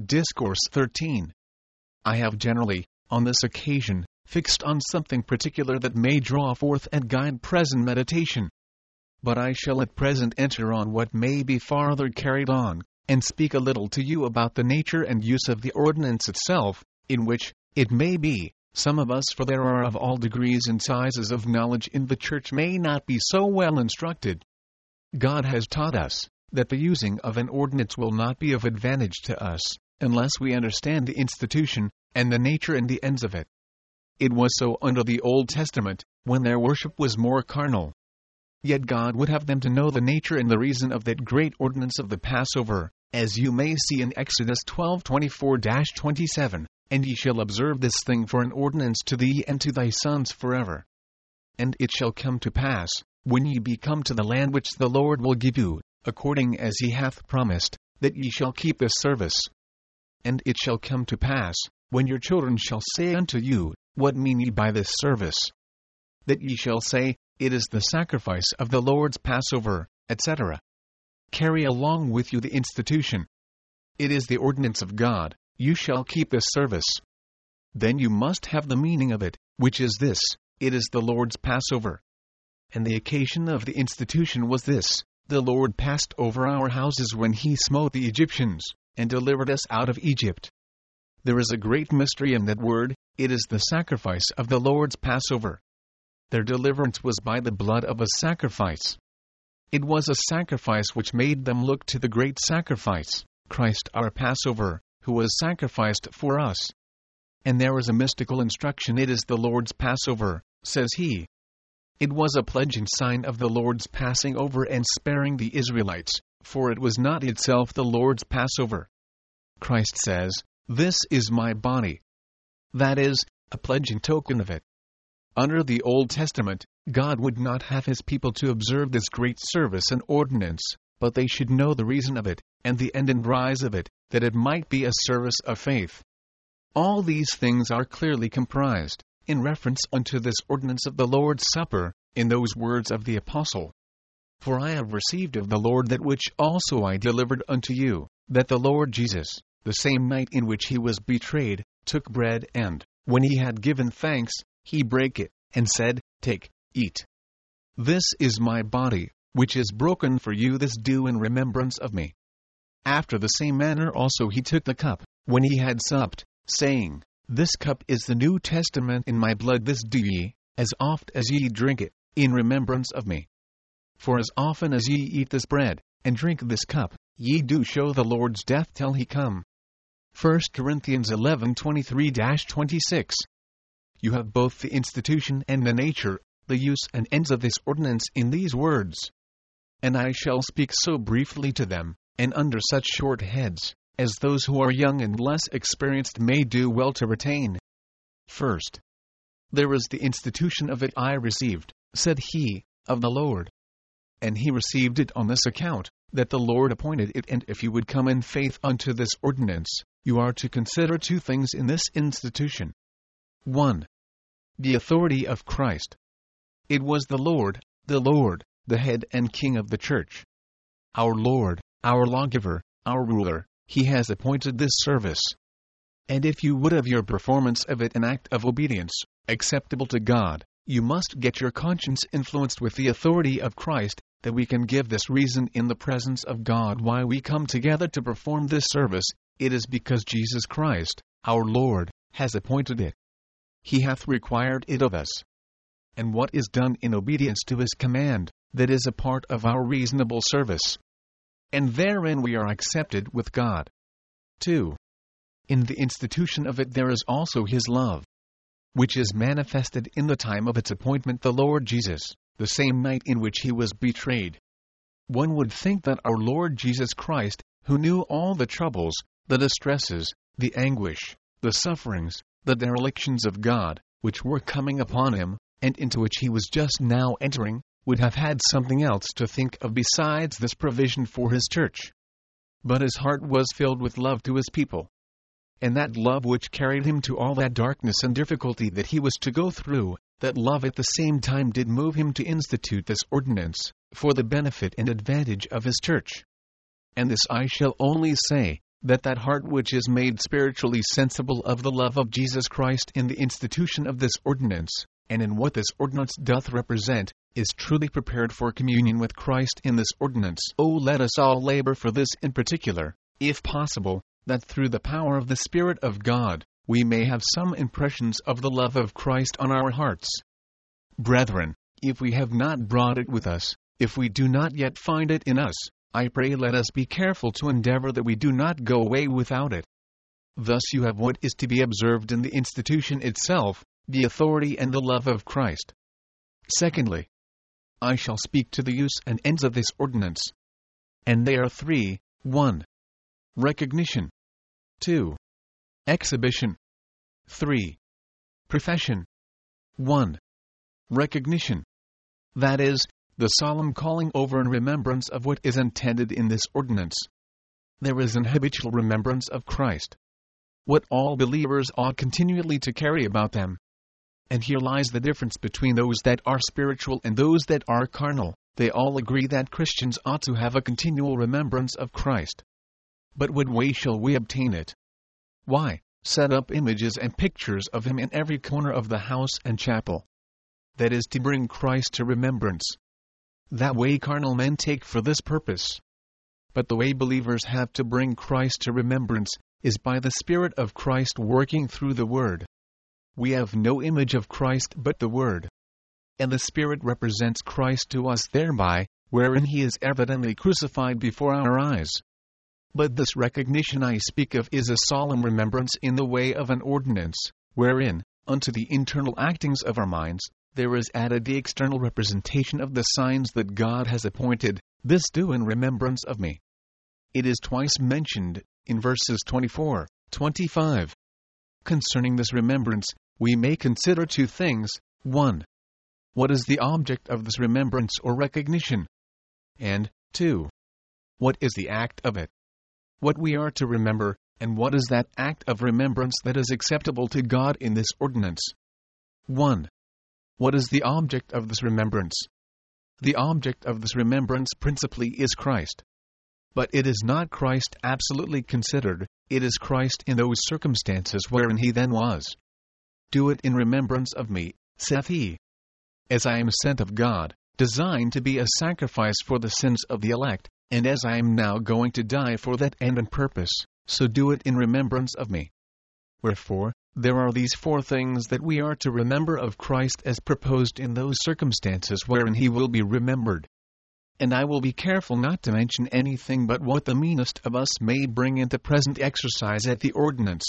Discourse 13. I have generally, on this occasion, fixed on something particular that may draw forth and guide present meditation. But I shall at present enter on what may be farther carried on, and speak a little to you about the nature and use of the ordinance itself, in which, it may be, some of us, for there are of all degrees and sizes of knowledge in the church, may not be so well instructed. God has taught us that the using of an ordinance will not be of advantage to us, unless we understand the institution, and the nature and the ends of it. It was so under the Old Testament, when their worship was more carnal. Yet God would have them to know the nature and the reason of that great ordinance of the Passover, as you may see in Exodus 12:24-27, and ye shall observe this thing for an ordinance to thee and to thy sons forever. And it shall come to pass, when ye be come to the land which the Lord will give you, according as he hath promised, that ye shall keep this service. And it shall come to pass, when your children shall say unto you, What mean ye by this service? That ye shall say, It is the sacrifice of the Lord's Passover, etc. Carry along with you the institution. It is the ordinance of God, you shall keep this service. Then you must have the meaning of it, which is this, it is the Lord's Passover. And the occasion of the institution was this, the Lord passed over our houses when he smote the Egyptians, and delivered us out of Egypt. There is a great mystery in that word, it is the sacrifice of the Lord's Passover. Their deliverance was by the blood of a sacrifice. It was a sacrifice which made them look to the great sacrifice, Christ our Passover, who was sacrificed for us. And there is a mystical instruction, it is the Lord's Passover, says he. It was a pledge and sign of the Lord's passing over and sparing the Israelites, for it was not itself the Lord's Passover. Christ says, This is my body. That is, a pledge and token of it. Under the Old Testament, God would not have his people to observe this great service and ordinance, but they should know the reason of it, and the end and rise of it, that it might be a service of faith. All these things are clearly comprised, in reference unto this ordinance of the Lord's Supper, in those words of the Apostle. For I have received of the Lord that which also I delivered unto you, that the Lord Jesus, the same night in which he was betrayed, took bread and, when he had given thanks, he brake it, and said, Take, eat. This is my body, which is broken for you, this do in remembrance of me. After the same manner also he took the cup, when he had supped, saying, This cup is the New Testament in my blood, this do ye, as oft as ye drink it, in remembrance of me. For as often as ye eat this bread, and drink this cup, ye do show the Lord's death till he come. 1 Corinthians 11:23-26. You have both the institution and the nature, the use and ends of this ordinance in these words. And I shall speak so briefly to them, and under such short heads, as those who are young and less experienced may do well to retain. First, there is the institution of it I received, said he, of the Lord. And he received it on this account, that the Lord appointed it, and if you would come in faith unto this ordinance, you are to consider two things in this institution. 1. The authority of Christ. It was the Lord, the head and king of the church. Our Lord, our lawgiver, our ruler, he has appointed this service. And if you would of your performance of it an act of obedience, acceptable to God, you must get your conscience influenced with the authority of Christ, that we can give this reason in the presence of God why we come together to perform this service, it is because Jesus Christ, our Lord, has appointed it. He hath required it of us. And what is done in obedience to his command, that is a part of our reasonable service. And therein we are accepted with God. 2. In the institution of it there is also his love, which is manifested in the time of its appointment, the Lord Jesus, the same night in which he was betrayed. One would think that our Lord Jesus Christ, who knew all the troubles, the distresses, the anguish, the sufferings, the derelictions of God, which were coming upon him, and into which he was just now entering, would have had something else to think of besides this provision for his church. But his heart was filled with love to his people. And that love which carried him to all that darkness and difficulty that he was to go through, that love at the same time did move him to institute this ordinance, for the benefit and advantage of his church. And this I shall only say, that heart which is made spiritually sensible of the love of Jesus Christ in the institution of this ordinance, and in what this ordinance doth represent, is truly prepared for communion with Christ in this ordinance. O let us all labor for this in particular, if possible, that through the power of the Spirit of God, we may have some impressions of the love of Christ on our hearts. Brethren, if we have not brought it with us, if we do not yet find it in us, I pray let us be careful to endeavor that we do not go away without it. Thus you have what is to be observed in the institution itself, the authority and the love of Christ. Secondly, I shall speak to the use and ends of this ordinance. And they are three: 1. Recognition. 2. Exhibition. 3. Profession. 1. Recognition. That is, the solemn calling over and remembrance of what is intended in this ordinance. There is an habitual remembrance of Christ, what all believers ought continually to carry about them. And here lies the difference between those that are spiritual and those that are carnal. They all agree that Christians ought to have a continual remembrance of Christ. But what way shall we obtain it? Why, set up images and pictures of Him in every corner of the house and chapel. That is to bring Christ to remembrance. That way carnal men take for this purpose. But the way believers have to bring Christ to remembrance is by the Spirit of Christ working through the Word. We have no image of Christ but the Word. And the Spirit represents Christ to us thereby, wherein He is evidently crucified before our eyes. But this recognition I speak of is a solemn remembrance in the way of an ordinance, wherein, unto the internal actings of our minds, there is added the external representation of the signs that God has appointed. This do in remembrance of me. It is twice mentioned, in verses 24, 25. Concerning this remembrance, we may consider two things. 1. What is the object of this remembrance or recognition? And 2. What is the act of it? What we are to remember, and what is that act of remembrance that is acceptable to God in this ordinance? 1. What is the object of this remembrance? The object of this remembrance principally is Christ. But it is not Christ absolutely considered, it is Christ in those circumstances wherein He then was. Do it in remembrance of me, saith He. As I am sent of God, designed to be a sacrifice for the sins of the elect, and as I am now going to die for that end and purpose, so do it in remembrance of me. Wherefore, there are these four things that we are to remember of Christ as proposed in those circumstances wherein He will be remembered. And I will be careful not to mention anything but what the meanest of us may bring into present exercise at the ordinance.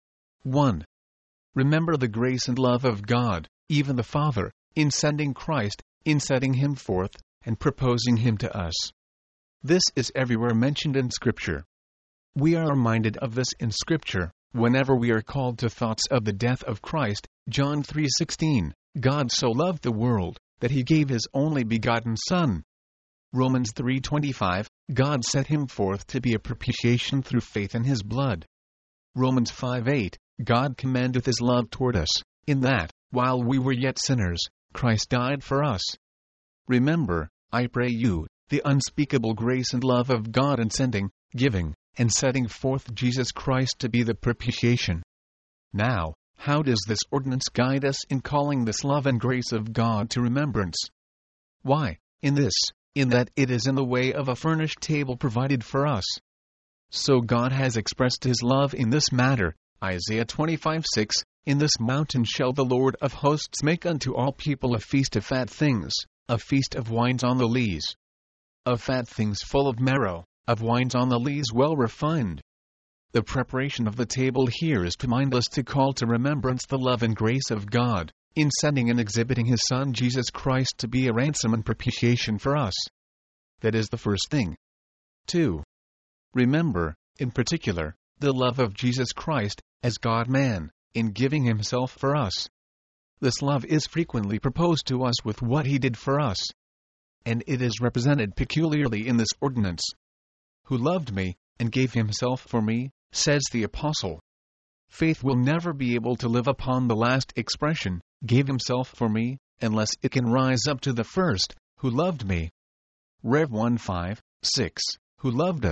1. Remember the grace and love of God, even the Father, in sending Christ, in setting Him forth, and proposing Him to us. This is everywhere mentioned in Scripture. We are reminded of this in Scripture, whenever we are called to thoughts of the death of Christ. John 3:16, God so loved the world, that He gave His only begotten Son. Romans 3:25, God set Him forth to be a propitiation through faith in His blood. Romans 5:8, God commendeth His love toward us, in that, while we were yet sinners, Christ died for us. Remember, I pray you, the unspeakable grace and love of God in sending, giving, and setting forth Jesus Christ to be the propitiation. Now, how does this ordinance guide us in calling this love and grace of God to remembrance? Why, in that it is in the way of a furnished table provided for us. So God has expressed His love in this matter. Isaiah 25:6, In this mountain shall the Lord of hosts make unto all people a feast of fat things, a feast of wines on the lees. Of fat things full of marrow, of wines on the lees well refined. The preparation of the table here is to mind us to call to remembrance the love and grace of God, in sending and exhibiting His Son Jesus Christ to be a ransom and propitiation for us. That is the first thing. 2. Remember, in particular, the love of Jesus Christ, as God-man, in giving Himself for us. This love is frequently proposed to us with what He did for us. And it is represented peculiarly in this ordinance. Who loved me, and gave Himself for me, says the Apostle. Faith will never be able to live upon the last expression, gave Himself for me, unless it can rise up to the first, who loved me. Rev 1:5, 6, who loved us,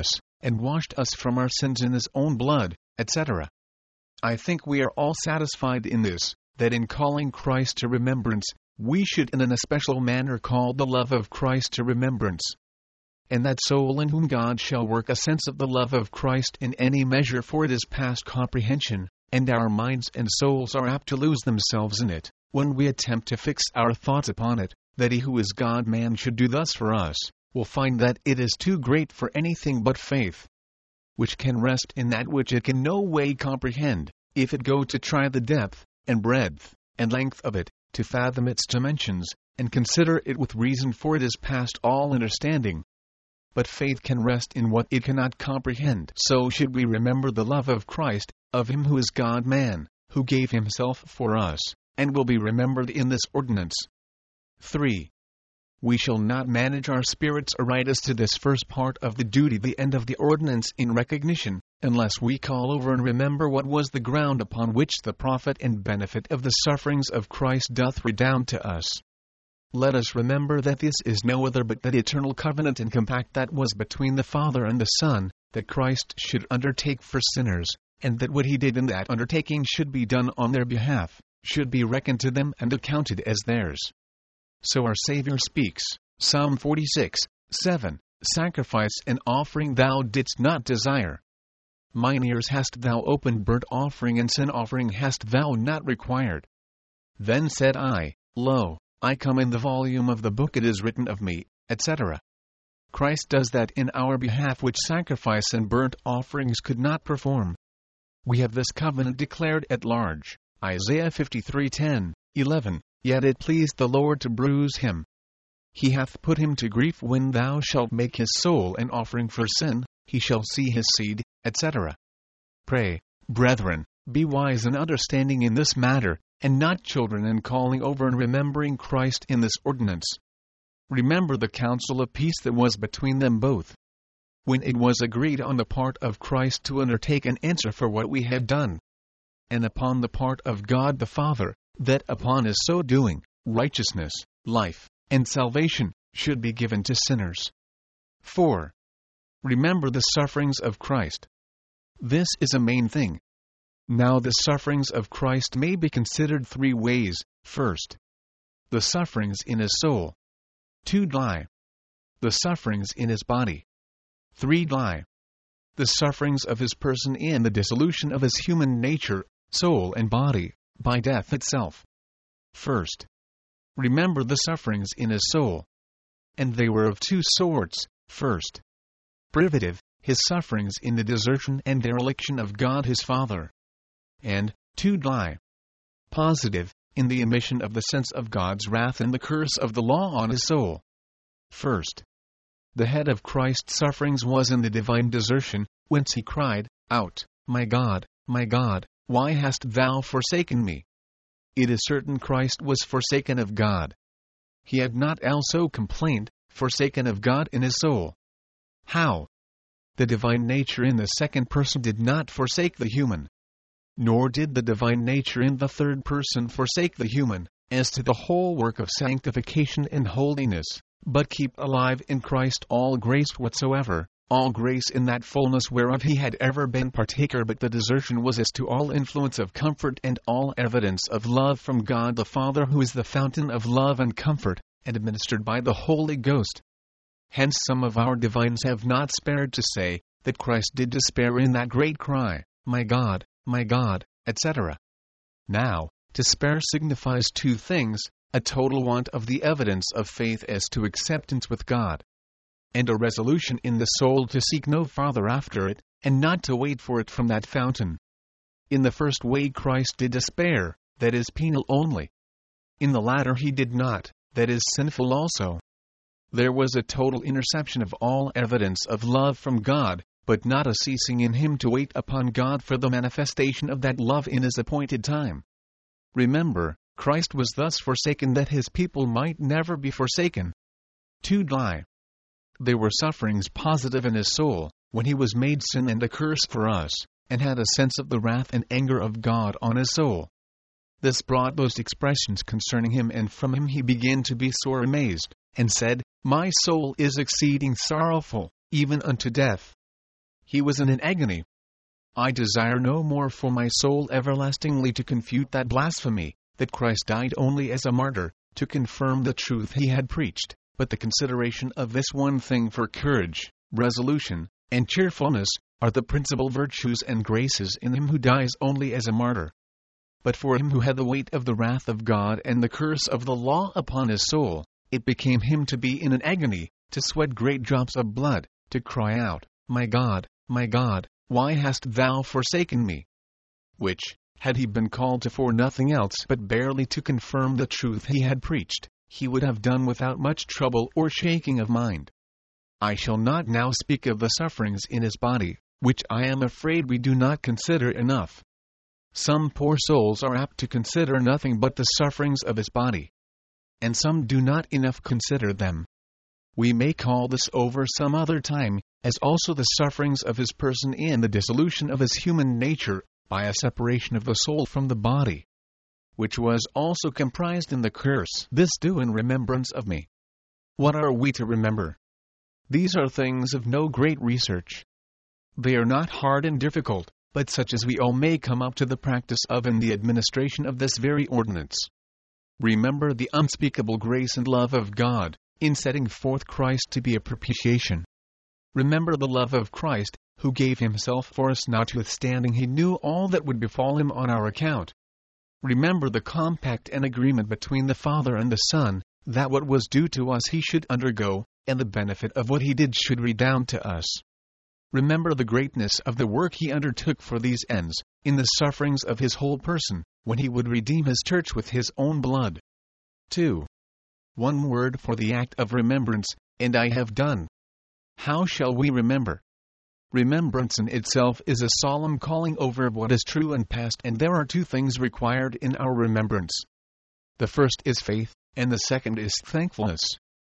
and washed us from our sins in his own blood, etc. I think we are all satisfied in this, that in calling Christ to remembrance, we should in an especial manner call the love of Christ to remembrance. And that soul in whom God shall work a sense of the love of Christ in any measure, for it is past comprehension, and our minds and souls are apt to lose themselves in it, when we attempt to fix our thoughts upon it, that he who is God-man should do thus for us, will find that it is too great for anything but faith, which can rest in that which it can no way comprehend, if it go to try the depth, and breadth, and length of it, to fathom its dimensions, and consider it with reason, for it is past all understanding. But faith can rest in what it cannot comprehend. So should we remember the love of Christ, of him who is God-man, who gave himself for us, and will be remembered in this ordinance. 3. We shall not manage our spirits aright as to this first part of the duty, the end of the ordinance, in recognition, unless we call over and remember what was the ground upon which the profit and benefit of the sufferings of Christ doth redound to us. Let us remember that this is no other but that eternal covenant and compact that was between the Father and the Son, that Christ should undertake for sinners, and that what he did in that undertaking should be done on their behalf, should be reckoned to them and accounted as theirs. So our Savior speaks, Psalm 46:7, Sacrifice and offering thou didst not desire. Mine ears hast thou opened, burnt offering and sin offering hast thou not required. Then said I, Lo, I come, in the volume of the book it is written of me, etc. Christ does that in our behalf which sacrifice and burnt offerings could not perform. We have this covenant declared at large, Isaiah 53:10, 11, Yet it pleased the Lord to bruise him. He hath put him to grief. When thou shalt make his soul an offering for sin, he shall see his seed, etc. Pray, brethren, be wise and understanding in this matter, and not children in calling over and remembering Christ in this ordinance. Remember the counsel of peace that was between them both, when it was agreed on the part of Christ to undertake an answer for what we had done, and upon the part of God the Father, that upon his so doing, righteousness, life, and salvation should be given to sinners. 4. Remember the sufferings of Christ. This is a main thing. Now the sufferings of Christ may be considered three ways. First, the sufferings in his soul. 2. The sufferings in his body. 3. The sufferings of his person in the dissolution of his human nature, soul and body, by death itself. First, remember the sufferings in his soul. And they were of two sorts. First, privative, his sufferings in the desertion and dereliction of God his Father. And, 2. Positive, in the emission of the sense of God's wrath and the curse of the law on his soul. First, the head of Christ's sufferings was in the divine desertion, whence he cried out, my God, why hast thou forsaken me? It is certain Christ was forsaken of God. He had not also complained, forsaken of God in his soul. How? The divine nature in the second person did not forsake the human, nor did the divine nature in the third person forsake the human, as to the whole work of sanctification and holiness, but keep alive in Christ all grace whatsoever, all grace in that fullness whereof he had ever been partaker. But the desertion was as to all influence of comfort and all evidence of love from God the Father, who is the fountain of love and comfort, and administered by the Holy Ghost. Hence some of our divines have not spared to say, that Christ did despair in that great cry, my God, etc. Now, despair signifies two things, a total want of the evidence of faith as to acceptance with God, and a resolution in the soul to seek no farther after it, and not to wait for it from that fountain. In the first way Christ did despair, that is penal only. In the latter he did not, that is sinful also. There was a total interception of all evidence of love from God, but not a ceasing in him to wait upon God for the manifestation of that love in his appointed time. Remember, Christ was thus forsaken that his people might never be forsaken. 2. There were sufferings positive in his soul, when he was made sin and a curse for us, and had a sense of the wrath and anger of God on his soul. This brought those expressions concerning him, and from him he began to be sore amazed, and said, My soul is exceeding sorrowful, even unto death. he was in an agony. I desire no more for my soul everlastingly to confute that blasphemy, that Christ died only as a martyr, to confirm the truth he had preached, but the consideration of this one thing for courage, resolution, and cheerfulness, are the principal virtues and graces in him who dies only as a martyr. But for him who had the weight of the wrath of God and the curse of the law upon his soul, it became him to be in an agony, to sweat great drops of blood, to cry out, my God, why hast thou forsaken me? Which, had he been called to for nothing else but barely to confirm the truth he had preached, he would have done without much trouble or shaking of mind. I shall not now speak of the sufferings in his body, which I am afraid we do not consider enough. Some poor souls are apt to consider nothing but the sufferings of his body, and some do not enough consider them. We may call this over some other time, as also the sufferings of his person in the dissolution of his human nature, by a separation of the soul from the body, which was also comprised in the curse. This do in remembrance of me. What are we to remember? These are things of no great research. They are not hard and difficult, but such as we all may come up to the practice of in the administration of this very ordinance. Remember the unspeakable grace and love of God, in setting forth Christ to be a propitiation. Remember the love of Christ, who gave himself for us, notwithstanding he knew all that would befall him on our account. Remember the compact and agreement between the Father and the Son, that what was due to us he should undergo, and the benefit of what he did should redound to us. Remember the greatness of the work he undertook for these ends, in the sufferings of his whole person, when he would redeem his church with his own blood. 2. One word for the act of remembrance, and I have done. How shall we remember? Remembrance in itself is a solemn calling over of what is true and past, and there are two things required in our remembrance. The first is faith, and the second is thankfulness.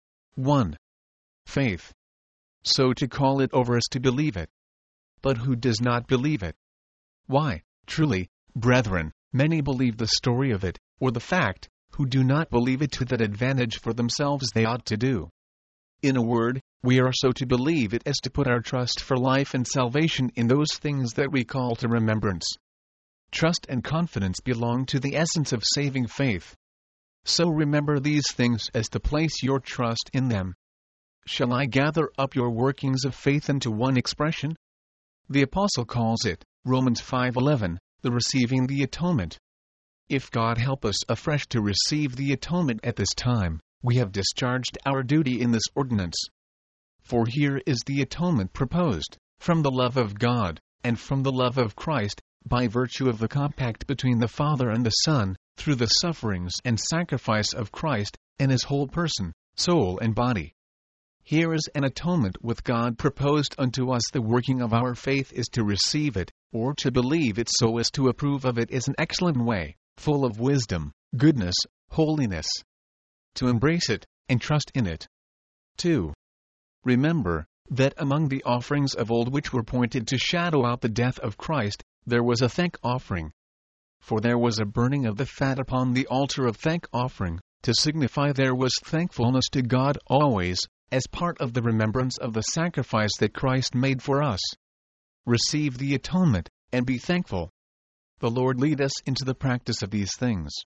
1. Faith. So to call it over is to believe it. But who does not believe it? Why, truly, brethren, many believe the story of it, or the fact, who do not believe it to that advantage for themselves they ought to do. In a word, we are so to believe it as to put our trust for life and salvation in those things that we call to remembrance. Trust and confidence belong to the essence of saving faith. So remember these things as to place your trust in them. Shall I gather up your workings of faith into one expression? The Apostle calls it, Romans 5:11, the receiving the atonement. If God help us afresh to receive the atonement at this time, we have discharged our duty in this ordinance. For here is the atonement proposed, from the love of God, and from the love of Christ, by virtue of the compact between the Father and the Son, through the sufferings and sacrifice of Christ, and his whole person, soul and body. Here is an atonement with God proposed unto us. The working of our faith is to receive it, or to believe it so as to approve of it is an excellent way, full of wisdom, goodness, holiness. To embrace it, and trust in it. 2. Remember, that among the offerings of old which were pointed to shadow out the death of Christ, there was a thank offering. For there was a burning of the fat upon the altar of thank offering, to signify there was thankfulness to God always, as part of the remembrance of the sacrifice that Christ made for us. Receive the atonement, and be thankful. The Lord lead us into the practice of these things.